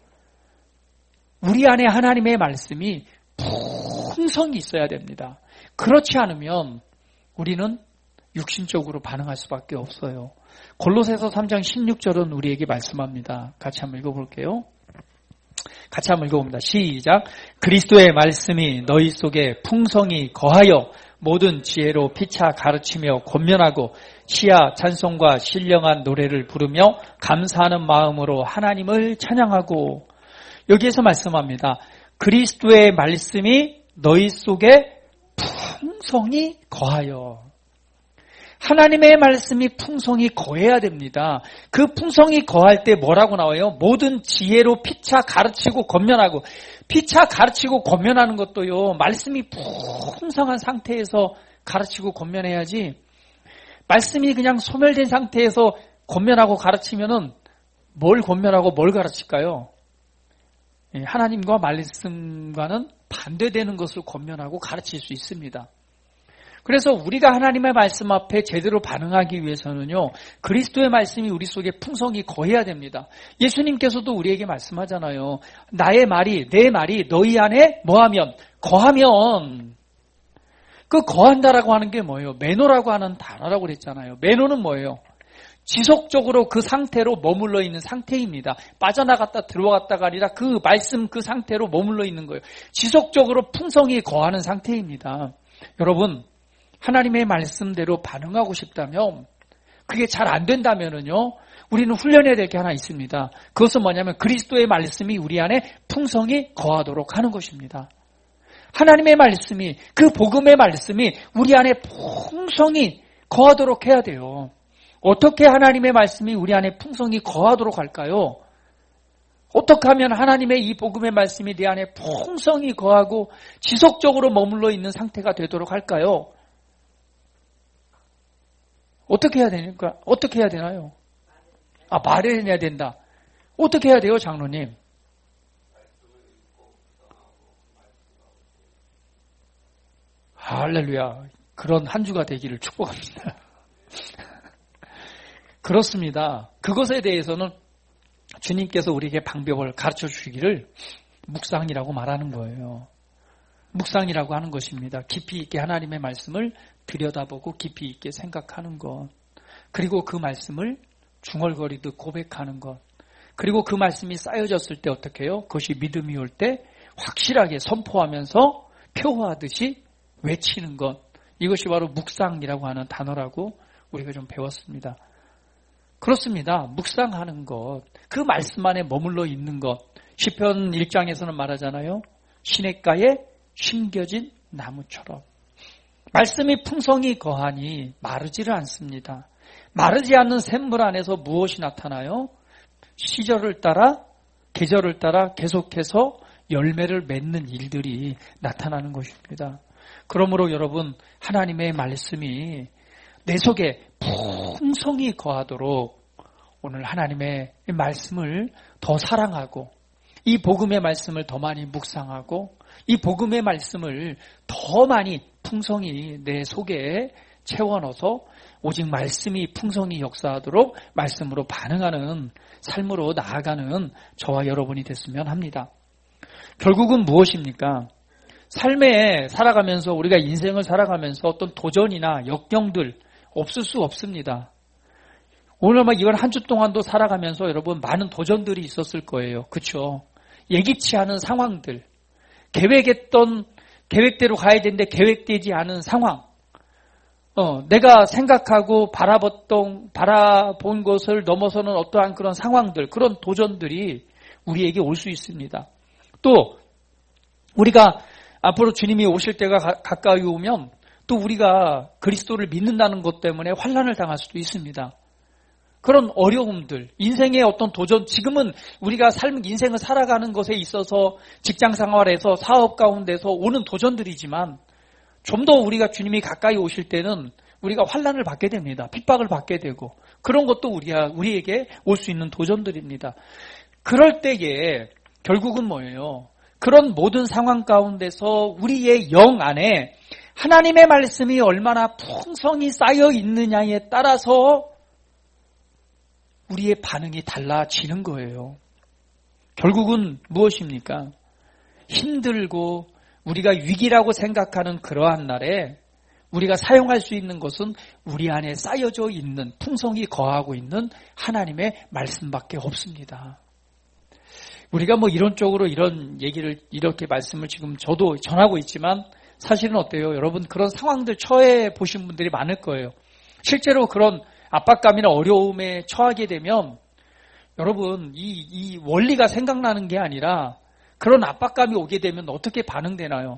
우리 안에 하나님의 말씀이 풍성이 있어야 됩니다. 그렇지 않으면 우리는 육신적으로 반응할 수밖에 없어요. 골로새서 삼 장 십육 절은 우리에게 말씀합니다. 같이 한번 읽어볼게요. 같이 한번 읽어봅니다. 시작. 그리스도의 말씀이 너희 속에 풍성히 거하여 모든 지혜로 피차 가르치며 권면하고 시야 찬송과 신령한 노래를 부르며 감사하는 마음으로 하나님을 찬양하고. 여기에서 말씀합니다. 그리스도의 말씀이 너희 속에 풍성히 거하여. 하나님의 말씀이 풍성히 거해야 됩니다. 그 풍성히 거할 때 뭐라고 나와요? 모든 지혜로 피차 가르치고 권면하고. 피차 가르치고 권면하는 것도요. 말씀이 풍성한 상태에서 가르치고 권면해야지. 말씀이 그냥 소멸된 상태에서 권면하고 가르치면은 뭘 권면하고 뭘 가르칠까요? 하나님과 말씀과는 반대되는 것을 권면하고 가르칠 수 있습니다. 그래서 우리가 하나님의 말씀 앞에 제대로 반응하기 위해서는요. 그리스도의 말씀이 우리 속에 풍성히 거해야 됩니다. 예수님께서도 우리에게 말씀하잖아요. 나의 말이 내 말이 너희 안에 뭐하면 거하면. 그 거한다라고 하는 게 뭐예요? 매노라고 하는 단어라고 그랬잖아요. 매노는 뭐예요? 지속적으로 그 상태로 머물러 있는 상태입니다. 빠져나갔다 들어갔다가 아니라 그 말씀 그 상태로 머물러 있는 거예요. 지속적으로 풍성히 거하는 상태입니다. 여러분 하나님의 말씀대로 반응하고 싶다면 그게 잘 안 된다면은요. 우리는 훈련해야 될 게 하나 있습니다. 그것은 뭐냐면 그리스도의 말씀이 우리 안에 풍성히 거하도록 하는 것입니다. 하나님의 말씀이 그 복음의 말씀이 우리 안에 풍성히 거하도록 해야 돼요. 어떻게 하나님의 말씀이 우리 안에 풍성히 거하도록 할까요? 어떻게 하면 하나님의 이 복음의 말씀이 내 안에 풍성히 거하고 지속적으로 머물러 있는 상태가 되도록 할까요? 어떻게 해야 되니까? 어떻게 해야 되나요? 아, 말해내야 된다. 어떻게 해야 돼요, 장로님? 할렐루야. 그런 한 주가 되기를 축복합니다. 그렇습니다. 그것에 대해서는 주님께서 우리에게 방법을 가르쳐 주시기를 묵상이라고 말하는 거예요. 묵상이라고 하는 것입니다. 깊이 있게 하나님의 말씀을 들여다보고 깊이 있게 생각하는 것. 그리고 그 말씀을 중얼거리듯 고백하는 것. 그리고 그 말씀이 쌓여졌을 때 어떻게 해요? 그것이 믿음이 올 때 확실하게 선포하면서 표하듯이 외치는 것. 이것이 바로 묵상이라고 하는 단어라고 우리가 좀 배웠습니다. 그렇습니다. 묵상하는 것. 그 말씀 안에 머물러 있는 것. 시편 일 장에서는 말하잖아요. 시냇가에 심겨진 나무처럼. 말씀이 풍성히 거하니 마르지를 않습니다. 마르지 않는 샘물 안에서 무엇이 나타나요? 시절을 따라 계절을 따라 계속해서 열매를 맺는 일들이 나타나는 것입니다. 그러므로 여러분 하나님의 말씀이 내 속에 풍성히 거하도록 오늘 하나님의 말씀을 더 사랑하고 이 복음의 말씀을 더 많이 묵상하고 이 복음의 말씀을 더 많이 풍성히 내 속에 채워넣어서 오직 말씀이 풍성히 역사하도록 말씀으로 반응하는 삶으로 나아가는 저와 여러분이 됐으면 합니다. 결국은 무엇입니까? 삶에 살아가면서 우리가 인생을 살아가면서 어떤 도전이나 역경들 없을 수 없습니다. 오늘 막 이번 한 주 동안도 살아가면서 여러분 많은 도전들이 있었을 거예요. 그렇죠? 예기치 않은 상황들, 계획했던 계획대로 가야 되는데 계획되지 않은 상황, 어, 내가 생각하고 바라봤던 바라본 것을 넘어서는 어떠한 그런 상황들, 그런 도전들이 우리에게 올 수 있습니다. 또 우리가 앞으로 주님이 오실 때가 가, 가까이 오면 또 우리가 그리스도를 믿는다는 것 때문에 환난을 당할 수도 있습니다. 그런 어려움들, 인생의 어떤 도전, 지금은 우리가 삶, 인생을 살아가는 것에 있어서 직장 생활에서 사업 가운데서 오는 도전들이지만 좀 더 우리가 주님이 가까이 오실 때는 우리가 환난을 받게 됩니다. 핍박을 받게 되고 그런 것도 우리가, 우리에게 올 수 있는 도전들입니다. 그럴 때에 결국은 뭐예요? 그런 모든 상황 가운데서 우리의 영 안에 하나님의 말씀이 얼마나 풍성히 쌓여 있느냐에 따라서 우리의 반응이 달라지는 거예요. 결국은 무엇입니까? 힘들고 우리가 위기라고 생각하는 그러한 날에 우리가 사용할 수 있는 것은 우리 안에 쌓여져 있는, 풍성히 거하고 있는 하나님의 말씀밖에 없습니다. 우리가 뭐 이론적으로 이런 얘기를, 이렇게 말씀을 지금 저도 전하고 있지만 사실은 어때요? 여러분 그런 상황들 처해 보신 분들이 많을 거예요. 실제로 그런 압박감이나 어려움에 처하게 되면 여러분 이, 이 원리가 생각나는 게 아니라 그런 압박감이 오게 되면 어떻게 반응되나요?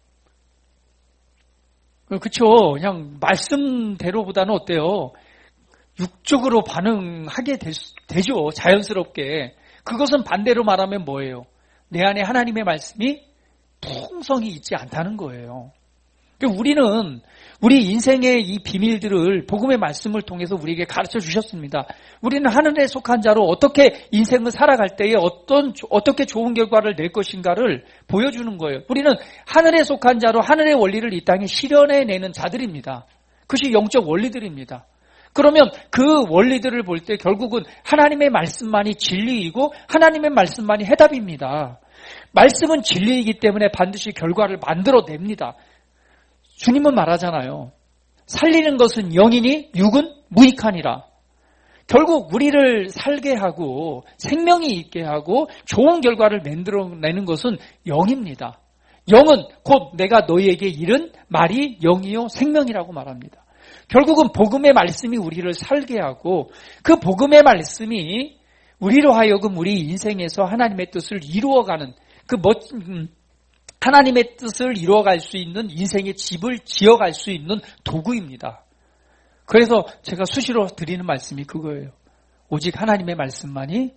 그렇죠. 그냥 말씀대로보다는 어때요? 육적으로 반응하게 되, 되죠. 자연스럽게. 그것은 반대로 말하면 뭐예요? 내 안에 하나님의 말씀이 풍성이 있지 않다는 거예요. 우리는 우리 인생의 이 비밀들을 복음의 말씀을 통해서 우리에게 가르쳐 주셨습니다. 우리는 하늘에 속한 자로 어떻게 인생을 살아갈 때에 어떤, 어떻게 좋은 결과를 낼 것인가를 보여주는 거예요. 우리는 하늘에 속한 자로 하늘의 원리를 이 땅에 실현해내는 자들입니다. 그것이 영적 원리들입니다. 그러면 그 원리들을 볼 때 결국은 하나님의 말씀만이 진리이고 하나님의 말씀만이 해답입니다. 말씀은 진리이기 때문에 반드시 결과를 만들어냅니다. 주님은 말하잖아요. 살리는 것은 영이니 육은 무익하니라. 결국 우리를 살게 하고 생명이 있게 하고 좋은 결과를 만들어내는 것은 영입니다. 영은 곧 내가 너희에게 이른 말이 영이요 생명이라고 말합니다. 결국은 복음의 말씀이 우리를 살게 하고 그 복음의 말씀이 우리로 하여금 우리 인생에서 하나님의 뜻을 이루어가는 그 멋진 하나님의 뜻을 이루어갈 수 있는 인생의 집을 지어갈 수 있는 도구입니다. 그래서 제가 수시로 드리는 말씀이 그거예요. 오직 하나님의 말씀만이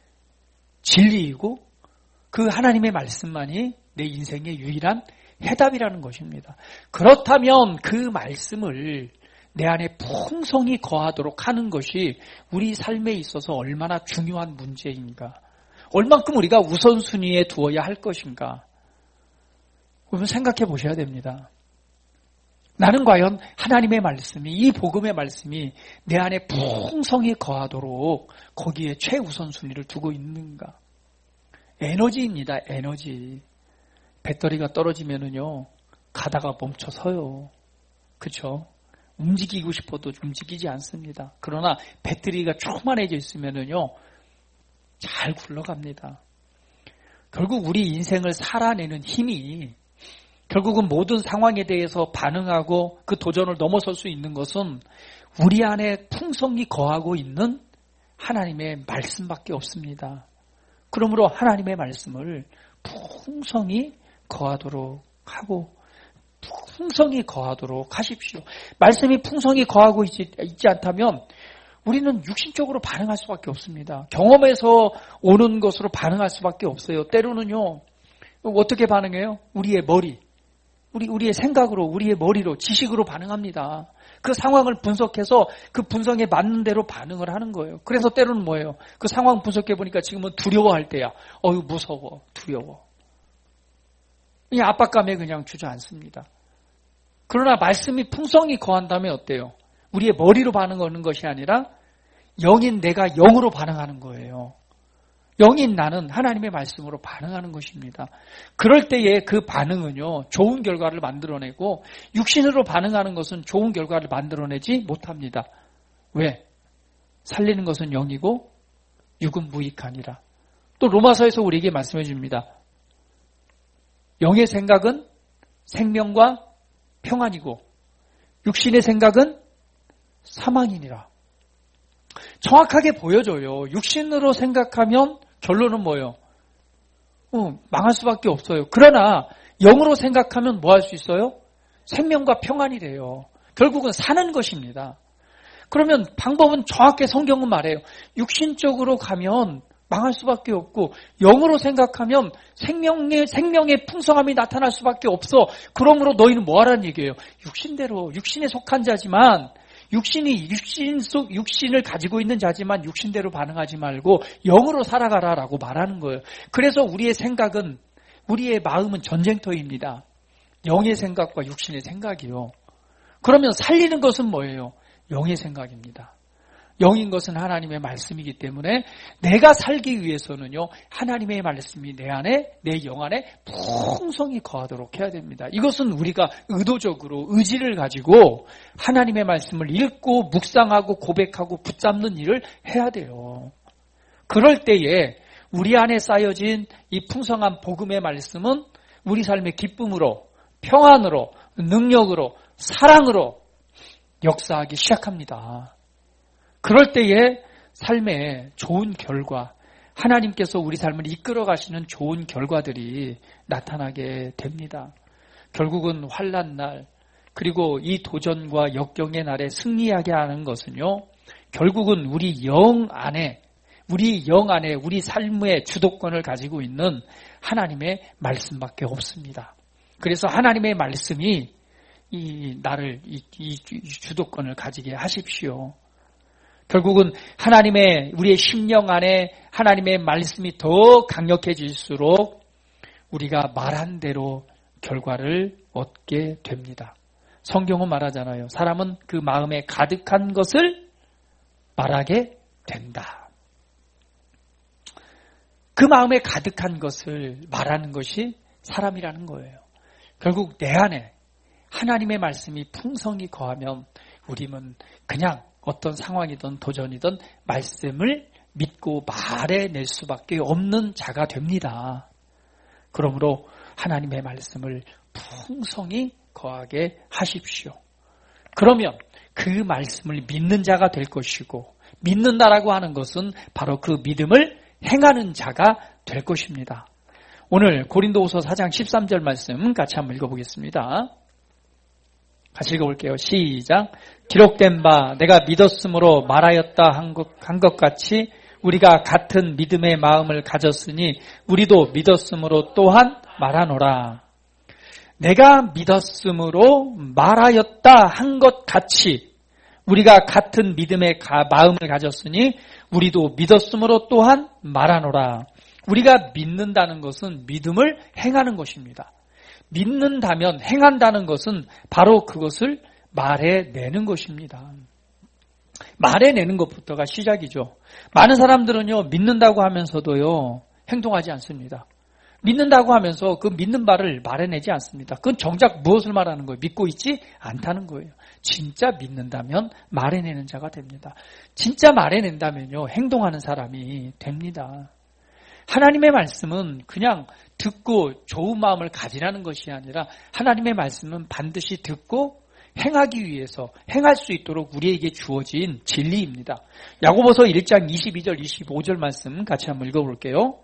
진리이고 그 하나님의 말씀만이 내 인생의 유일한 해답이라는 것입니다. 그렇다면 그 말씀을 내 안에 풍성히 거하도록 하는 것이 우리 삶에 있어서 얼마나 중요한 문제인가. 얼만큼 우리가 우선순위에 두어야 할 것인가. 그러면 생각해 보셔야 됩니다. 나는 과연 하나님의 말씀이, 이 복음의 말씀이 내 안에 풍성히 거하도록 거기에 최우선순위를 두고 있는가. 에너지입니다. 에너지. 배터리가 떨어지면은요 가다가 멈춰 서요. 그렇죠? 움직이고 싶어도 움직이지 않습니다. 그러나 배터리가 충만해져 있으면은요 잘 굴러갑니다. 결국 우리 인생을 살아내는 힘이 결국은 모든 상황에 대해서 반응하고 그 도전을 넘어설 수 있는 것은 우리 안에 풍성히 거하고 있는 하나님의 말씀밖에 없습니다. 그러므로 하나님의 말씀을 풍성히 거하도록 하고 풍성히 거하도록 하십시오. 말씀이 풍성히 거하고 있지, 있지 않다면 우리는 육신적으로 반응할 수밖에 없습니다. 경험에서 오는 것으로 반응할 수밖에 없어요. 때로는요 어떻게 반응해요? 우리의 머리, 우리, 우리의 생각으로, 우리의 머리로, 지식으로 반응합니다. 그 상황을 분석해서 그 분석에 맞는 대로 반응을 하는 거예요. 그래서 때로는 뭐예요? 그 상황 분석해 보니까 지금은 두려워할 때야. 어휴, 무서워, 두려워. 그냥 압박감에 그냥 주저앉습니다. 그러나 말씀이 풍성히 거한다면 어때요? 우리의 머리로 반응하는 것이 아니라 영인 내가 영으로 반응하는 거예요. 영인 나는 하나님의 말씀으로 반응하는 것입니다. 그럴 때에 그 반응은요, 좋은 결과를 만들어내고 육신으로 반응하는 것은 좋은 결과를 만들어내지 못합니다. 왜? 살리는 것은 영이고 육은 무익하니라. 또 로마서에서 우리에게 말씀해 줍니다. 영의 생각은 생명과 평안이고 육신의 생각은 사망이니라. 정확하게 보여줘요. 육신으로 생각하면 결론은 뭐예요? 어, 망할 수밖에 없어요. 그러나 영으로 생각하면 뭐 할 수 있어요? 생명과 평안이래요. 결국은 사는 것입니다. 그러면 방법은 정확히 성경은 말해요. 육신적으로 가면 망할 수밖에 없고 영으로 생각하면 생명의 생명의 풍성함이 나타날 수밖에 없어. 그러므로 너희는 뭐 하라는 얘기예요? 육신대로 육신에 속한 자지만 육신이 육신 속 육신을 가지고 있는 자지만 육신대로 반응하지 말고 영으로 살아가라라고 말하는 거예요. 그래서 우리의 생각은 우리의 마음은 전쟁터입니다. 영의 생각과 육신의 생각이요. 그러면 살리는 것은 뭐예요? 영의 생각입니다. 영인 것은 하나님의 말씀이기 때문에 내가 살기 위해서는요, 하나님의 말씀이 내 안에, 내 영 안에 풍성히 거하도록 해야 됩니다. 이것은 우리가 의도적으로 의지를 가지고 하나님의 말씀을 읽고 묵상하고 고백하고 붙잡는 일을 해야 돼요. 그럴 때에 우리 안에 쌓여진 이 풍성한 복음의 말씀은 우리 삶의 기쁨으로, 평안으로, 능력으로, 사랑으로 역사하기 시작합니다. 그럴 때에 삶의 좋은 결과, 하나님께서 우리 삶을 이끌어 가시는 좋은 결과들이 나타나게 됩니다. 결국은 환난 날, 그리고 이 도전과 역경의 날에 승리하게 하는 것은요, 결국은 우리 영 안에, 우리 영 안에 우리 삶의 주도권을 가지고 있는 하나님의 말씀밖에 없습니다. 그래서 하나님의 말씀이 이 나를 이, 이 주도권을 가지게 하십시오. 결국은 하나님의 우리의 심령 안에 하나님의 말씀이 더 강력해질수록 우리가 말한 대로 결과를 얻게 됩니다. 성경은 말하잖아요. 사람은 그 마음에 가득한 것을 말하게 된다. 그 마음에 가득한 것을 말하는 것이 사람이라는 거예요. 결국 내 안에 하나님의 말씀이 풍성히 거하면 우리는 그냥 어떤 상황이든 도전이든 말씀을 믿고 말해낼 수밖에 없는 자가 됩니다. 그러므로 하나님의 말씀을 풍성히 거하게 하십시오. 그러면 그 말씀을 믿는 자가 될 것이고, 믿는다라고 하는 것은 바로 그 믿음을 행하는 자가 될 것입니다. 오늘 고린도후서 사 장 십삼 절 말씀 같이 한번 읽어보겠습니다. 같이 읽어볼게요. 시작. 기록된 바 내가 믿었으므로 말하였다 한 것, 한 것 같이 우리가 같은 믿음의 마음을 가졌으니 우리도 믿었으므로 또한 말하노라. 내가 믿었으므로 말하였다 한 것 같이 우리가 같은 믿음의 마음을 가졌으니 우리도 믿었으므로 또한 말하노라. 우리가 믿는다는 것은 믿음을 행하는 것입니다. 믿는다면 행한다는 것은 바로 그것을 말해내는 것입니다. 말해내는 것부터가 시작이죠. 많은 사람들은요, 믿는다고 하면서도요, 행동하지 않습니다. 믿는다고 하면서 그 믿는 바를 말해내지 않습니다. 그건 정작 무엇을 말하는 거예요? 믿고 있지 않다는 거예요. 진짜 믿는다면 말해내는 자가 됩니다. 진짜 말해낸다면요, 행동하는 사람이 됩니다. 하나님의 말씀은 그냥 듣고 좋은 마음을 가지라는 것이 아니라 하나님의 말씀은 반드시 듣고 행하기 위해서 행할 수 있도록 우리에게 주어진 진리입니다. 야고보서 일 장 이십이 절 이십오 절 말씀 같이 한번 읽어볼게요.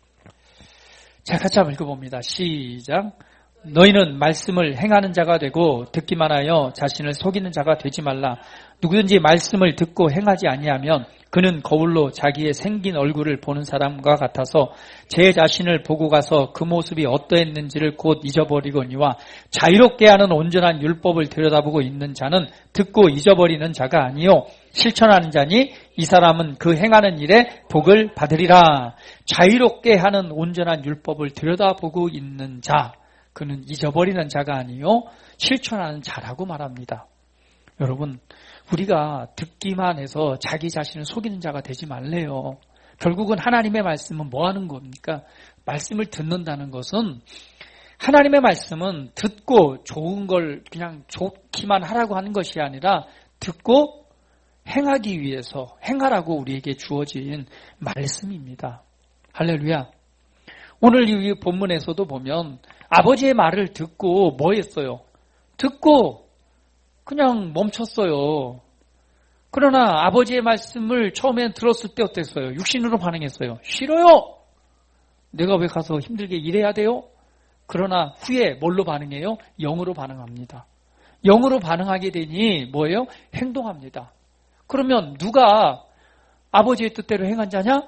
자, 같이 한번 읽어봅니다. 시작. 너희는 말씀을 행하는 자가 되고 듣기만 하여 자신을 속이는 자가 되지 말라. 누구든지 말씀을 듣고 행하지 아니하면 그는 거울로 자기의 생긴 얼굴을 보는 사람과 같아서 제 자신을 보고 가서 그 모습이 어떠했는지를 곧 잊어버리거니와 자유롭게 하는 온전한 율법을 들여다보고 있는 자는 듣고 잊어버리는 자가 아니요 실천하는 자니 이 사람은 그 행하는 일에 복을 받으리라. 자유롭게 하는 온전한 율법을 들여다보고 있는 자, 그는 잊어버리는 자가 아니요 실천하는 자라고 말합니다. 여러분, 우리가 듣기만 해서 자기 자신을 속이는 자가 되지 말래요. 결국은 하나님의 말씀은 뭐 하는 겁니까? 말씀을 듣는다는 것은, 하나님의 말씀은 듣고 좋은 걸 그냥 좋기만 하라고 하는 것이 아니라 듣고 행하기 위해서 행하라고 우리에게 주어진 말씀입니다. 할렐루야. 오늘 이 본문에서도 보면 아버지의 말을 듣고 뭐 했어요? 듣고 그냥 멈췄어요. 그러나 아버지의 말씀을 처음에 들었을 때 어땠어요? 육신으로 반응했어요. 싫어요. 내가 왜 가서 힘들게 일해야 돼요? 그러나 후에 뭘로 반응해요? 영으로 반응합니다. 영으로 반응하게 되니 뭐예요? 행동합니다. 그러면 누가 아버지의 뜻대로 행한 자냐?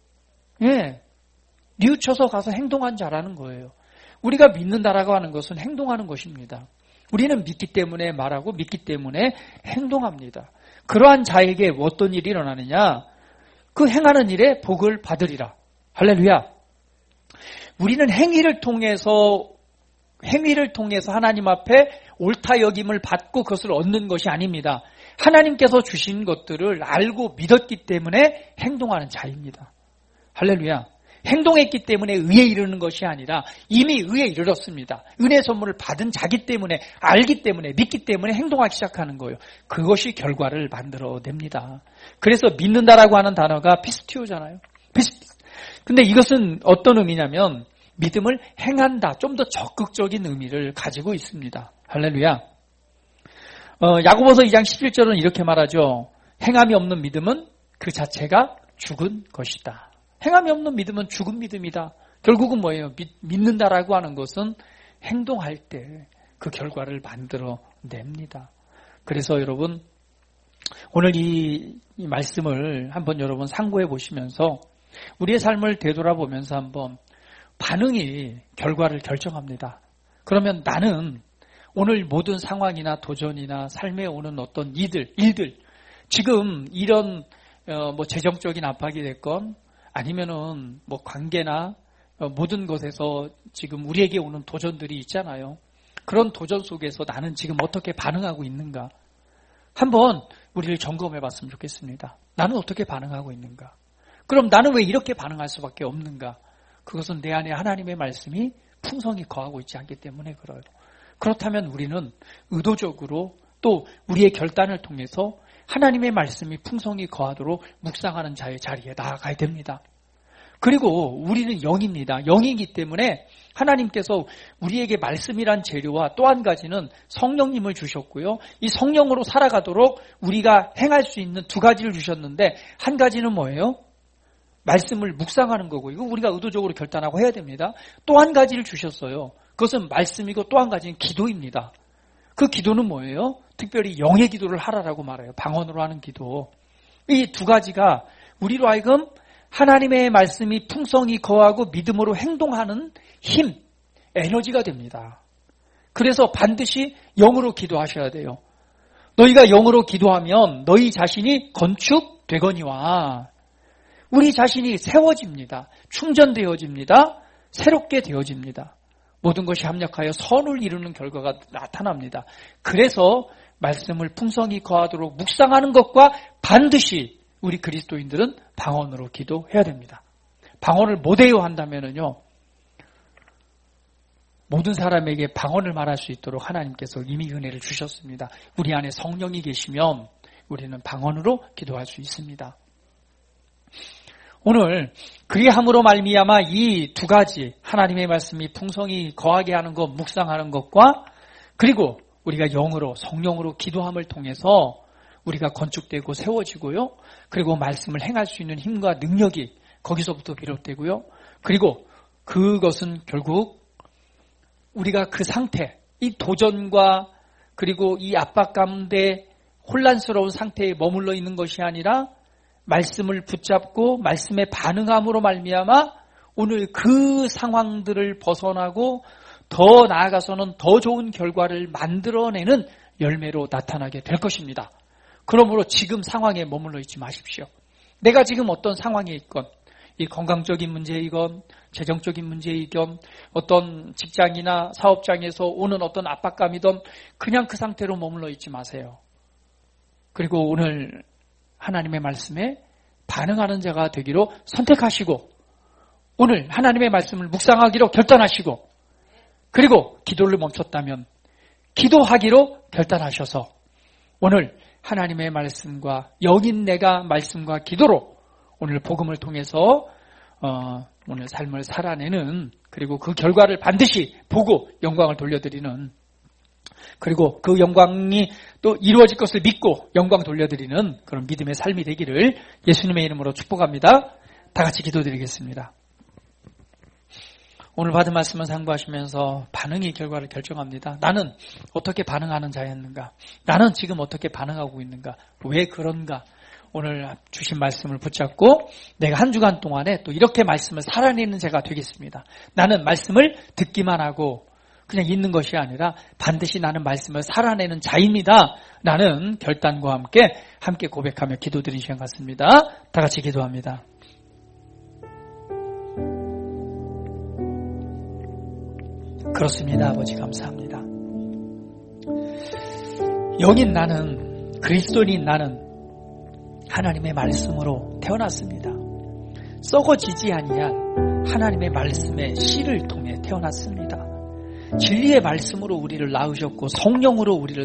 예, 뉘우쳐서 가서 행동한 자라는 거예요. 우리가 믿는다라고 하는 것은 행동하는 것입니다. 우리는 믿기 때문에 말하고 믿기 때문에 행동합니다. 그러한 자에게 어떤 일이 일어나느냐? 그 행하는 일에 복을 받으리라. 할렐루야. 우리는 행위를 통해서 행위를 통해서 하나님 앞에 옳다 여김을 받고 그것을 얻는 것이 아닙니다. 하나님께서 주신 것들을 알고 믿었기 때문에 행동하는 자입니다. 할렐루야. 행동했기 때문에 의에 이르는 것이 아니라 이미 의에 이르렀습니다. 은혜 선물을 받은 자기 때문에, 알기 때문에, 믿기 때문에 행동하기 시작하는 거예요. 그것이 결과를 만들어냅니다. 그래서 믿는다라고 하는 단어가 피스티오잖아요. 피스. 근데 이것은 어떤 의미냐면 믿음을 행한다, 좀 더 적극적인 의미를 가지고 있습니다. 할렐루야. 어, 야고보서 이 장 십일 절은 이렇게 말하죠. 행함이 없는 믿음은 그 자체가 죽은 것이다. 행함이 없는 믿음은 죽은 믿음이다. 결국은 뭐예요? 믿, 믿는다라고 하는 것은 행동할 때 그 결과를 만들어냅니다. 그래서 여러분 오늘 이, 이 말씀을 한번 여러분 상고해 보시면서 우리의 삶을 되돌아보면서 한번 반응이 결과를 결정합니다. 그러면 나는 오늘 모든 상황이나 도전이나 삶에 오는 어떤 일들, 일들 지금 이런 어, 뭐 재정적인 압박이 됐건 아니면은 뭐 관계나 어, 모든 것에서 지금 우리에게 오는 도전들이 있잖아요. 그런 도전 속에서 나는 지금 어떻게 반응하고 있는가? 한번 우리를 점검해 봤으면 좋겠습니다. 나는 어떻게 반응하고 있는가? 그럼 나는 왜 이렇게 반응할 수밖에 없는가? 그것은 내 안에 하나님의 말씀이 풍성히 거하고 있지 않기 때문에 그래요. 그렇다면 우리는 의도적으로 또 우리의 결단을 통해서 하나님의 말씀이 풍성히 거하도록 묵상하는 자의 자리에 나아가야 됩니다. 그리고 우리는 영입니다. 영이기 때문에 하나님께서 우리에게 말씀이란 재료와 또 한 가지는 성령님을 주셨고요. 이 성령으로 살아가도록 우리가 행할 수 있는 두 가지를 주셨는데 한 가지는 뭐예요? 말씀을 묵상하는 거고 이거 우리가 의도적으로 결단하고 해야 됩니다. 또 한 가지를 주셨어요. 그것은 말씀이고 또 한 가지는 기도입니다. 그 기도는 뭐예요? 특별히 영의 기도를 하라라고 말해요. 방언으로 하는 기도. 이 두 가지가 우리로 하여금 하나님의 말씀이 풍성히 거하고 믿음으로 행동하는 힘, 에너지가 됩니다. 그래서 반드시 영으로 기도하셔야 돼요. 너희가 영으로 기도하면 너희 자신이 건축되거니와 우리 자신이 세워집니다. 충전되어집니다. 새롭게 되어집니다. 모든 것이 합력하여 선을 이루는 결과가 나타납니다. 그래서 말씀을 풍성히 거하도록 묵상하는 것과 반드시 우리 그리스도인들은 방언으로 기도해야 됩니다. 방언을 못해요 한다면은요, 모든 사람에게 방언을 말할 수 있도록 하나님께서 이미 은혜를 주셨습니다. 우리 안에 성령이 계시면 우리는 방언으로 기도할 수 있습니다. 오늘 그리함으로 말미암아 이 두 가지 하나님의 말씀이 풍성히 거하게 하는 것, 묵상하는 것과 그리고 우리가 영으로 성령으로 기도함을 통해서 우리가 건축되고 세워지고요. 그리고 말씀을 행할 수 있는 힘과 능력이 거기서부터 비롯되고요. 그리고 그것은 결국 우리가 그 상태, 이 도전과 그리고 이 압박 가운데 혼란스러운 상태에 머물러 있는 것이 아니라 말씀을 붙잡고 말씀에 반응함으로 말미암아 오늘 그 상황들을 벗어나고 더 나아가서는 더 좋은 결과를 만들어내는 열매로 나타나게 될 것입니다. 그러므로 지금 상황에 머물러 있지 마십시오. 내가 지금 어떤 상황에 있건 이 건강적인 문제이건 재정적인 문제이건 어떤 직장이나 사업장에서 오는 어떤 압박감이든 그냥 그 상태로 머물러 있지 마세요. 그리고 오늘 하나님의 말씀에 반응하는 자가 되기로 선택하시고 오늘 하나님의 말씀을 묵상하기로 결단하시고 그리고 기도를 멈췄다면 기도하기로 결단하셔서 오늘 하나님의 말씀과 영인 내가 말씀과 기도로 오늘 복음을 통해서 어, 오늘 삶을 살아내는 그리고 그 결과를 반드시 보고 영광을 돌려드리는 그리고 그 영광이 또 이루어질 것을 믿고 영광 돌려드리는 그런 믿음의 삶이 되기를 예수님의 이름으로 축복합니다. 다 같이 기도드리겠습니다. 오늘 받은 말씀을 상고하시면서 반응이 결과를 결정합니다. 나는 어떻게 반응하는 자였는가? 나는 지금 어떻게 반응하고 있는가? 왜 그런가? 오늘 주신 말씀을 붙잡고 내가 한 주간 동안에 또 이렇게 말씀을 살아내는 자가 되겠습니다. 나는 말씀을 듣기만 하고 그냥 있는 것이 아니라 반드시 나는 말씀을 살아내는 자입니다. 라는 결단과 함께 함께 고백하며 기도드리는 시간 같습니다. 다 같이 기도합니다. 그렇습니다. 아버지 감사합니다. 영인 나는, 그리스도인 나는 하나님의 말씀으로 태어났습니다. 썩어지지 아니한 하나님의 말씀의 씨를 통해 태어났습니다. 진리의 말씀으로 우리를 낳으셨고 성령으로 우리를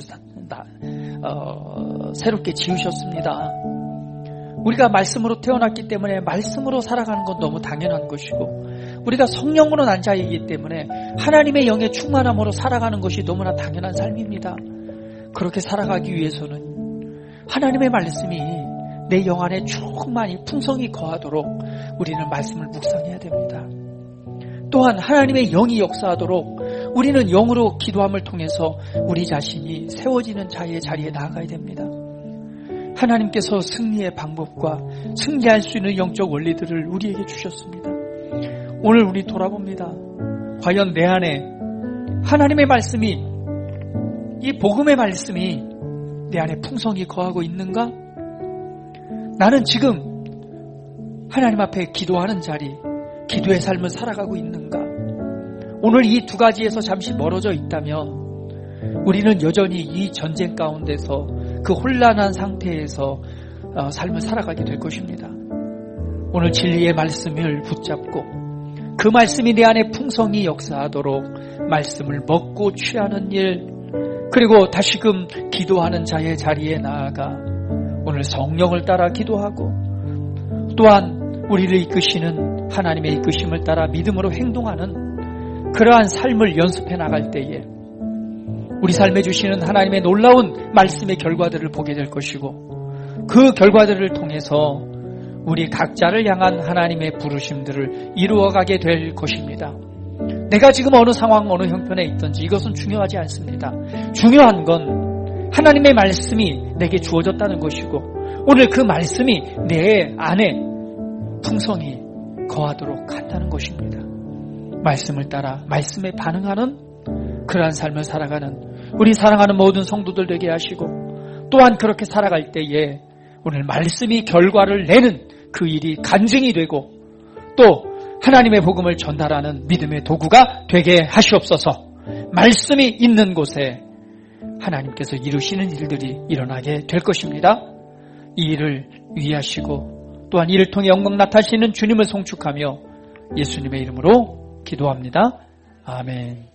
어, 새롭게 지으셨습니다. 우리가 말씀으로 태어났기 때문에 말씀으로 살아가는 건 너무 당연한 것이고 우리가 성령으로 난 자이기 때문에 하나님의 영의 충만함으로 살아가는 것이 너무나 당연한 삶입니다. 그렇게 살아가기 위해서는 하나님의 말씀이 내 영 안에 충만히 풍성히 거하도록 우리는 말씀을 묵상해야 됩니다. 또한 하나님의 영이 역사하도록 우리는 영으로 기도함을 통해서 우리 자신이 세워지는 자의 자리에 나아가야 됩니다. 하나님께서 승리의 방법과 승리할 수 있는 영적 원리들을 우리에게 주셨습니다. 오늘 우리 돌아봅니다. 과연 내 안에 하나님의 말씀이, 이 복음의 말씀이 내 안에 풍성히 거하고 있는가? 나는 지금 하나님 앞에 기도하는 자리, 기도의 삶을 살아가고 있는가? 오늘 이 두 가지에서 잠시 멀어져 있다면 우리는 여전히 이 전쟁 가운데서 그 혼란한 상태에서 삶을 살아가게 될 것입니다. 오늘 진리의 말씀을 붙잡고 그 말씀이 내 안에 풍성히 역사하도록 말씀을 먹고 취하는 일, 그리고 다시금 기도하는 자의 자리에 나아가 오늘 성령을 따라 기도하고 또한 우리를 이끄시는 하나님의 이끄심을 따라 믿음으로 행동하는 그러한 삶을 연습해 나갈 때에 우리 삶에 주시는 하나님의 놀라운 말씀의 결과들을 보게 될 것이고 그 결과들을 통해서 우리 각자를 향한 하나님의 부르심들을 이루어가게 될 것입니다. 내가 지금 어느 상황, 어느 형편에 있든지 이것은 중요하지 않습니다. 중요한 건 하나님의 말씀이 내게 주어졌다는 것이고 오늘 그 말씀이 내 안에 풍성히 거하도록 한다는 것입니다. 말씀을 따라 말씀에 반응하는 그러한 삶을 살아가는 우리 사랑하는 모든 성도들 되게 하시고 또한 그렇게 살아갈 때에 오늘 말씀이 결과를 내는 그 일이 간증이 되고 또 하나님의 복음을 전달하는 믿음의 도구가 되게 하시옵소서. 말씀이 있는 곳에 하나님께서 이루시는 일들이 일어나게 될 것입니다. 이 일을 위하시고 또한 이를 통해 영광 나타나시는 주님을 송축하며 예수님의 이름으로 기도합니다. 아멘.